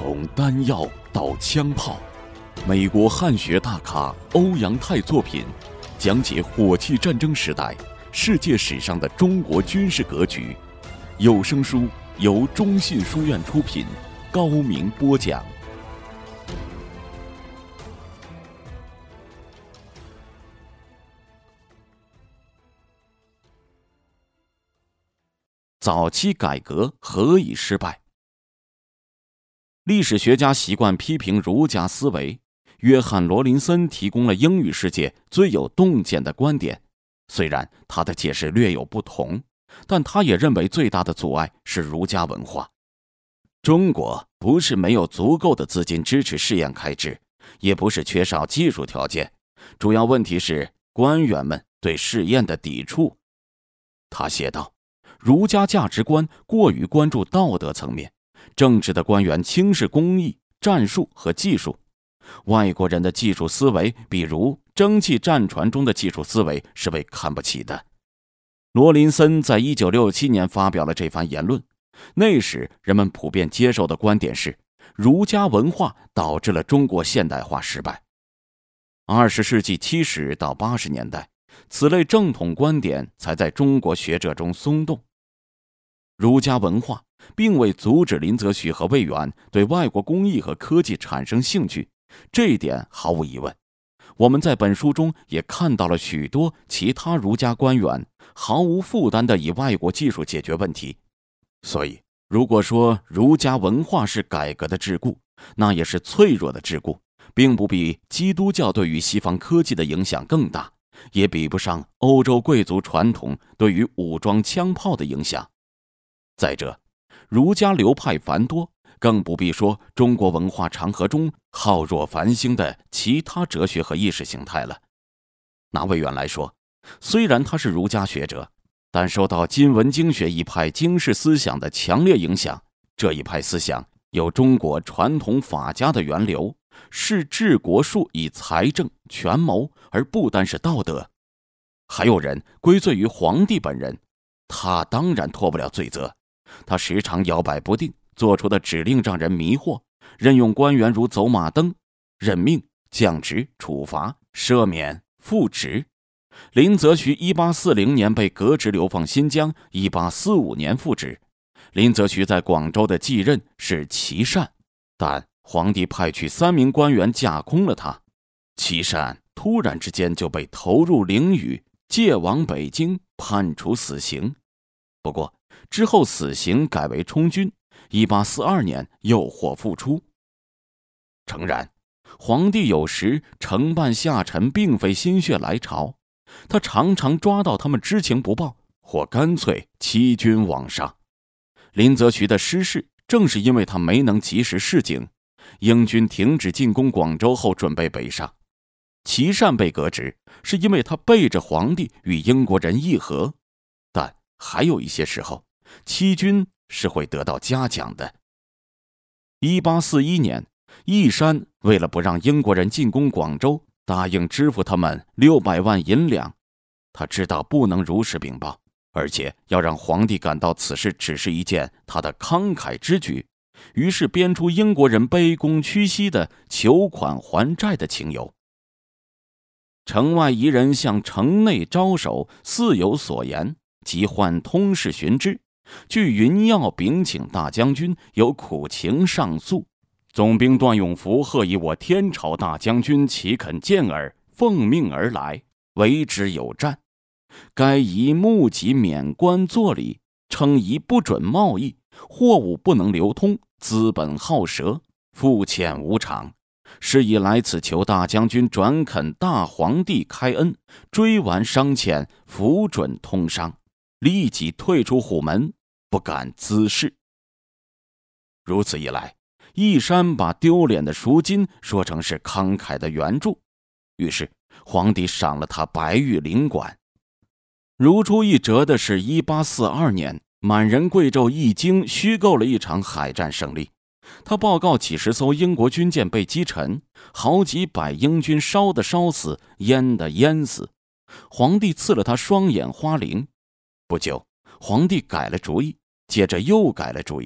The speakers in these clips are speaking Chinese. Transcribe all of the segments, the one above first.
从丹药到枪炮，美国汉学大咖欧阳泰作品讲解火器战争时代世界史上的中国军事格局。有声书由中信书院出品，高明播讲。早期改革何以失败？历史学家习惯批评儒家思维，约翰·罗林森提供了英语世界最有洞见的观点。虽然他的解释略有不同，但他也认为最大的阻碍是儒家文化。中国不是没有足够的资金支持试验开支，也不是缺少技术条件，主要问题是官员们对试验的抵触。他写道，儒家价值观过于关注道德层面，政治的官员轻视工艺、战术和技术。外国人的技术思维，比如蒸汽战船中的技术思维，是被看不起的。罗林森在1967年发表了这番言论。那时人们普遍接受的观点是，儒家文化导致了中国现代化失败。20世纪70到80年代，此类正统观点才在中国学者中松动。儒家文化并未阻止林则徐和魏源对外国工艺和科技产生兴趣，这一点毫无疑问。我们在本书中也看到了许多其他儒家官员毫无负担地以外国技术解决问题。所以，如果说儒家文化是改革的桎梏，那也是脆弱的桎梏，并不比基督教对于西方科技的影响更大，也比不上欧洲贵族传统对于武装枪炮的影响。再者，儒家流派繁多，更不必说中国文化长河中浩若繁星的其他哲学和意识形态了。拿魏源来说，虽然他是儒家学者，但受到今文经学一派经世思想的强烈影响。这一派思想有中国传统法家的源流，视治国术以财政权谋，而不单是道德。还有人归罪于皇帝本人，他当然脱不了罪责。他时常摇摆不定，做出的指令让人迷惑，任用官员如走马灯，任命、降职、处罚、赦免、复职。林则徐1840年被革职流放新疆，1845年复职。林则徐在广州的继任是琦善，但皇帝派去3名官员架空了他，琦善突然之间就被投入囹圄，借往北京，判处死刑。不过之后死刑改为充军，1842年又获复出。诚然，皇帝有时承办下臣并非心血来潮，他常常抓到他们知情不报，或干脆欺君罔上。林则徐的失势正是因为他没能及时示警，英军停止进攻广州后准备北上。琦善被革职是因为他背着皇帝与英国人议和，但还有一些时候，欺君是会得到嘉奖的。1841年，义山为了不让英国人进攻广州，答应支付他们600万银两。他知道不能如实禀报，而且要让皇帝感到此事只是一件他的慷慨之举，于是编出英国人卑躬屈膝的求款还债的情由。城外夷人向城内招手，似有所言，即唤通事寻之。据云耀禀请大将军有苦情上诉，总兵段永福贺以我天朝大将军岂肯见耳，奉命而来，为之有战。该宜募集免官作礼，称宜不准贸易，货物不能流通，资本好赊，付欠无偿。是以来此求大将军转恳大皇帝开恩，追完商欠，符准通商，立即退出虎门，不敢滋事。如此一来，义山把丢脸的赎金说成是慷慨的援助，于是皇帝赏了他白玉领馆。如出一辙的是1842年，满人贵胄义经虚构了一场海战胜利。他报告几10艘英国军舰被击沉，好几百英军烧的烧死，淹的淹死。皇帝赐了他双眼花翎。不久，皇帝改了主意，接着又改了主意，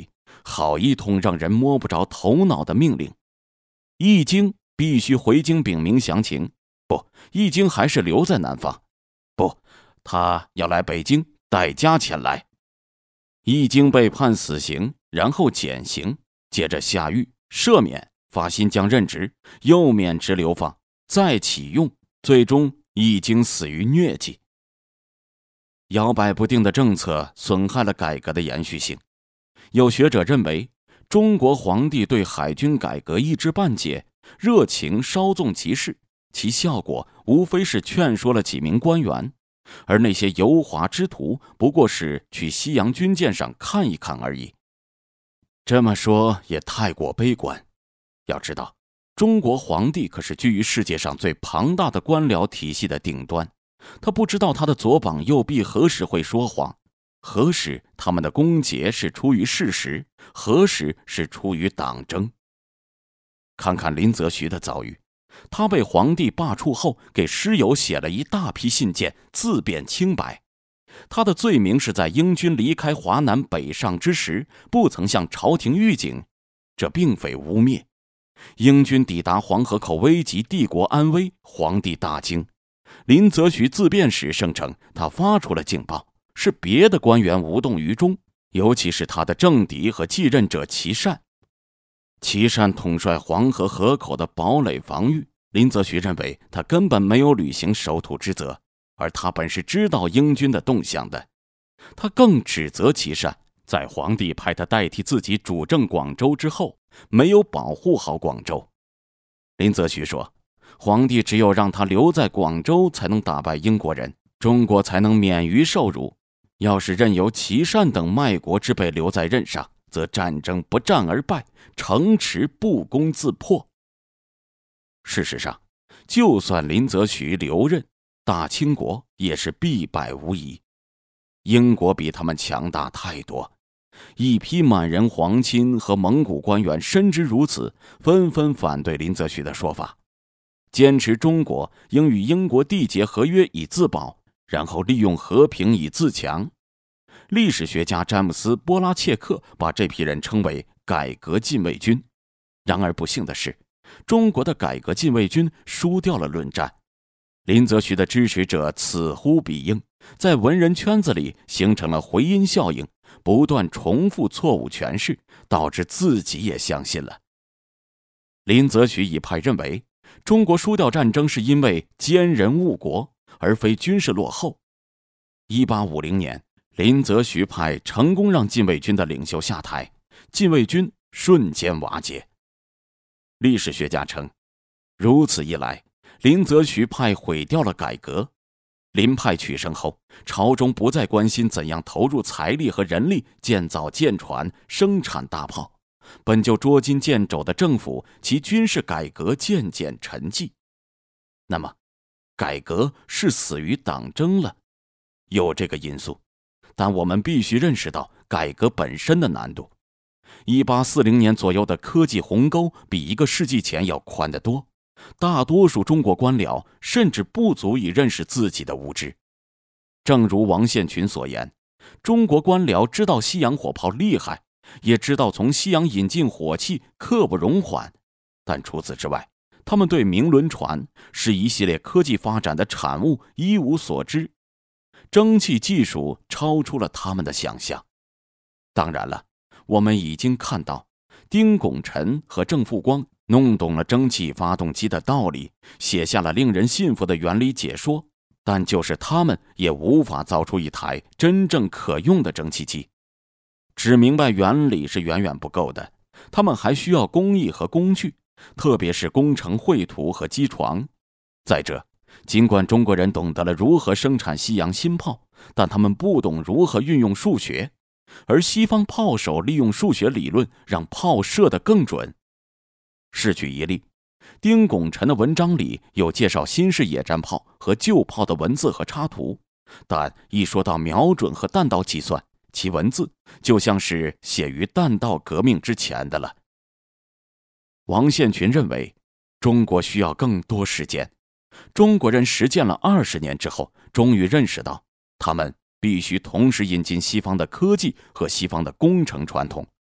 好一通让人摸不着头脑的命令。易经必须回京禀明详情，不，易经还是留在南方，不，他要来北京带家前来。易经被判死刑，然后减刑，接着下狱赦免，发新疆任职，又免职流放，再启用，最终易经死于疟疾。摇摆不定的政策损害了改革的延续性。有学者认为，中国皇帝对海军改革一知半解，热情稍纵即逝，其效果无非是劝说了几名官员，而那些油滑之徒不过是去西洋军舰上看一看而已。这么说也太过悲观。要知道，中国皇帝可是居于世界上最庞大的官僚体系的顶端，他不知道他的左膀右臂何时会说谎，何时他们的攻讦是出于事实，何时是出于党争。看看林则徐的遭遇，他被皇帝罢黜后，给师友写了一大批信件，自辩清白。他的罪名是在英军离开华南北上之时，不曾向朝廷预警，这并非污蔑。英军抵达黄河口，危及帝国安危，皇帝大惊。林则徐自辩时声称，他发出了警报，是别的官员无动于衷，尤其是他的政敌和继任者琦善。琦善统帅黄河河口的堡垒防御，林则徐认为他根本没有履行守土之责，而他本是知道英军的动向的。他更指责琦善在皇帝派他代替自己主政广州之后，没有保护好广州。林则徐说，皇帝只有让他留在广州，才能打败英国人，中国才能免于受辱。要是任由琦善等卖国之辈留在任上，则战争不战而败，城池不攻自破。事实上，就算林则徐留任，大清国也是必败无疑。英国比他们强大太多，一批满人皇亲和蒙古官员深知如此，纷纷反对林则徐的说法，坚持中国应与英国缔结合约以自保，然后利用和平以自强。历史学家詹姆斯·波拉切克把这批人称为改革禁卫军。然而不幸的是，中国的改革禁卫军输掉了论战。林则徐的支持者此呼彼应，在文人圈子里形成了回音效应，不断重复错误诠释，导致自己也相信了。林则徐一派认为，中国输掉战争是因为奸人误国，而非军事落后。1850年，林则徐派成功让禁卫军的领袖下台，禁卫军瞬间瓦解。历史学家称，如此一来，林则徐派毁掉了改革。林派取胜后，朝中不再关心怎样投入财力和人力建造舰船、生产大炮，本就捉襟见肘的政府，其军事改革渐渐沉寂。那么，改革是死于党争了？有这个因素，但我们必须认识到改革本身的难度。1840年左右的科技鸿沟比1个世纪前要宽得多，大多数中国官僚甚至不足以认识自己的无知。正如王献群所言，中国官僚知道西洋火炮厉害，也知道从西洋引进火器刻不容缓，但除此之外，他们对明轮船是一系列科技发展的产物一无所知，蒸汽技术超出了他们的想象。当然了，我们已经看到丁拱辰和郑复光弄懂了蒸汽发动机的道理，写下了令人信服的原理解说，但就是他们也无法造出一台真正可用的蒸汽机。只明白原理是远远不够的，他们还需要工艺和工具，特别是工程绘图和机床。再者，尽管中国人懂得了如何生产西洋新炮，但他们不懂如何运用数学，而西方炮手利用数学理论让炮射得更准。试举一例，丁拱辰的文章里有介绍新式野战炮和旧炮的文字和插图，但一说到瞄准和弹道计算，其文字就像是写于弹道革命之前的了。王献群认为，中国需要更多时间。中国人实践了20年之后，终于认识到，他们必须同时引进西方的科技和西方的工程传统。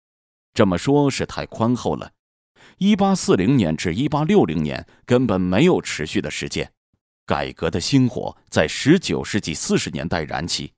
这么说是太宽厚了。1840年至1860年根本没有持续的时间，改革的星火在19世纪40年代燃起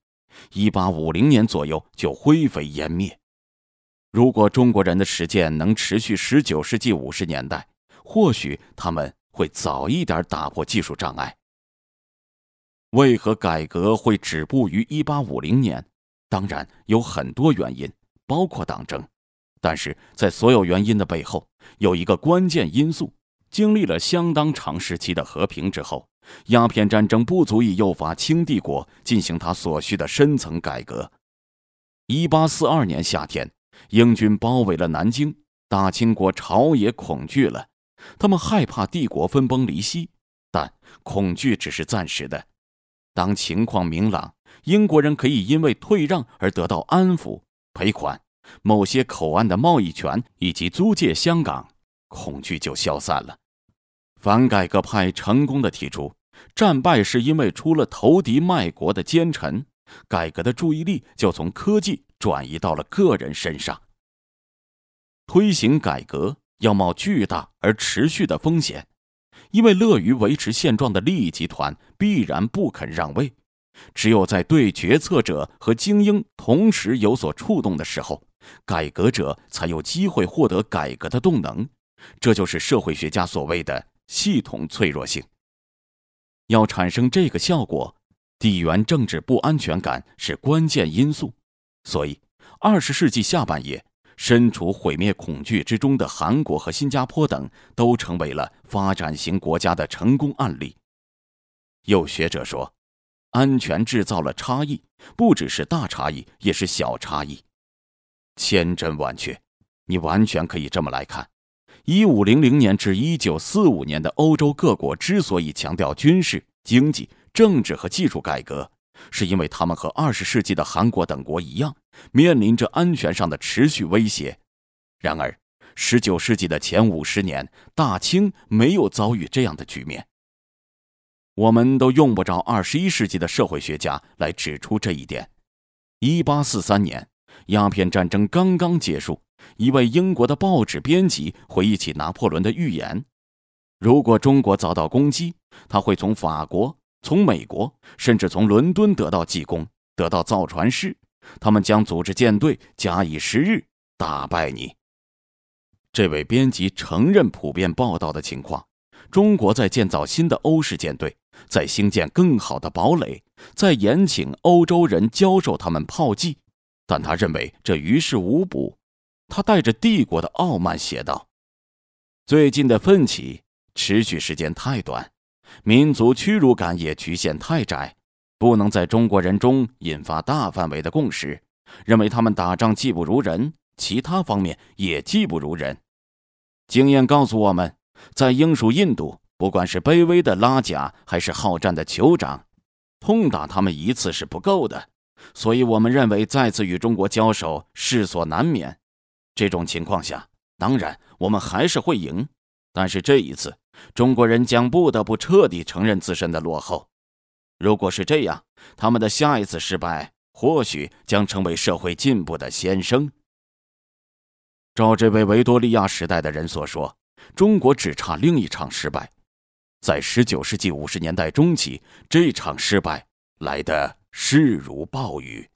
，1850年左右就灰飞烟灭。如果中国人的实践能持续19世纪50年代，或许他们会早一点打破技术障碍。为何改革会止步于1850年？当然有很多原因，包括党争。但是在所有原因的背后，有一个关键因素：经历了相当长时期的和平之后，鸦片战争不足以诱发清帝国进行他所需的深层改革。1842年夏天，英军包围了南京，大清国朝野恐惧了，他们害怕帝国分崩离析，但恐惧只是暂时的。当情况明朗，英国人可以因为退让而得到安抚、赔款、某些口岸的贸易权以及租借香港，恐惧就消散了。反改革派成功地提出，战败是因为出了投敌卖国的奸臣，改革的注意力就从科技转移到了个人身上。推行改革要冒巨大而持续的风险，因为乐于维持现状的利益集团必然不肯让位。只有在对决策者和精英同时有所触动的时候，改革者才有机会获得改革的动能。这就是社会学家所谓的系统脆弱性。要产生这个效果，地缘政治不安全感是关键因素。所以20世纪下半叶，身处毁灭恐惧之中的韩国和新加坡等都成为了发展型国家的成功案例。有学者说，安全制造了差异，不只是大差异，也是小差异。千真万确，你完全可以这么来看。1500年至1945年的欧洲各国之所以强调军事、经济、政治和技术改革，是因为他们和20世纪的韩国等国一样，面临着安全上的持续威胁。然而19世纪的前50年，大清没有遭遇这样的局面。我们都用不着21世纪的社会学家来指出这一点。1843年，鸦片战争刚刚结束，一位英国的报纸编辑回忆起拿破仑的预言：如果中国遭到攻击，他会从法国、从美国，甚至从伦敦得到技工，得到造船师，他们将组织舰队，假以时日，打败你。这位编辑承认普遍报道的情况，中国在建造新的欧式舰队，在兴建更好的堡垒，在延请欧洲人教授他们炮技，但他认为这于事无补。他带着帝国的傲慢写道：最近的奋起持续时间太短，民族屈辱感也局限太窄，不能在中国人中引发大范围的共识，认为他们打仗技不如人，其他方面也技不如人。经验告诉我们，在英属印度，不管是卑微的拉贾还是好战的酋长，痛打他们一次是不够的，所以我们认为再次与中国交手势所难免。这种情况下，当然我们还是会赢，但是这一次中国人将不得不彻底承认自身的落后。如果是这样，他们的下一次失败或许将成为社会进步的先声。照这位维多利亚时代的人所说，中国只差另一场失败。在19世纪50年代中期，这场失败来得势如暴雨。